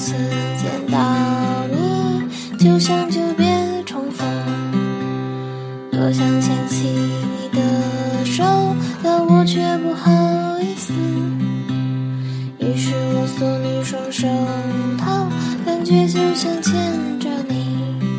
次见到你，就像久别重逢，多想牵起你的手，但我却不好意思。于是我送你双手套，感觉就像牵着你。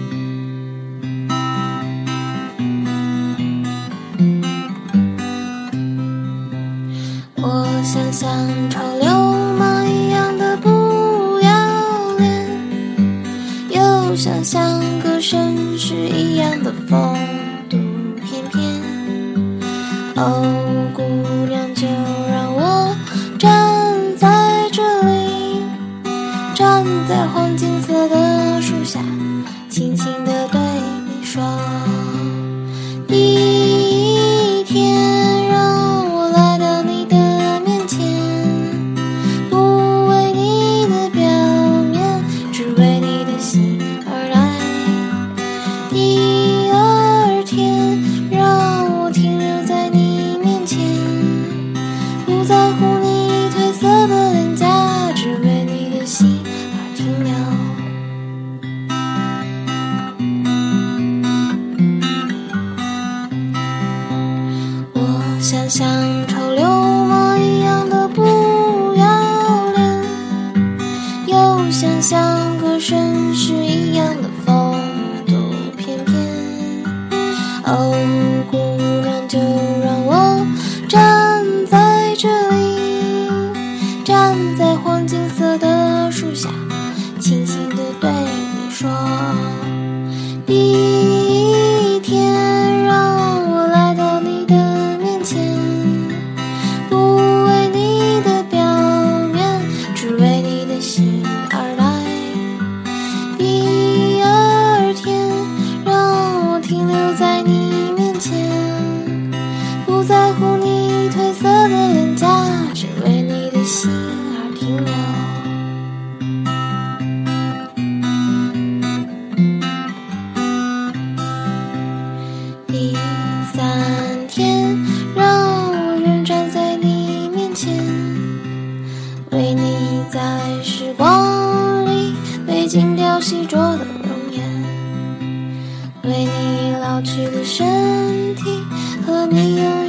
我想像潮流氓一样的不要脸，又想像个绅士一样的风度翩翩。哦，姑娘，就让我站在这里，站在黄金色的树下，轻轻地对你说，第一天让我来到你的面前，不为你的表面，只为你的心而来。第二天让我停留在你面前，不在乎你褪色的脸颊，只为你的心而停留。我想像潮流氓一样的不要脸，又想像个绅士一样的风度翩翩。哦，姑娘，就让我站在这里，站在黄金色的树下，轻轻地对你说，第一天让我来到你的面前，不为你的表面，只为你的心而来。第二天让我停留在你面前，不在乎你褪色的脸颊，只为你的心而停留。第三天让我仍站在你面前，为你在时光里被精雕细琢的容颜，为你老去的身体和你拥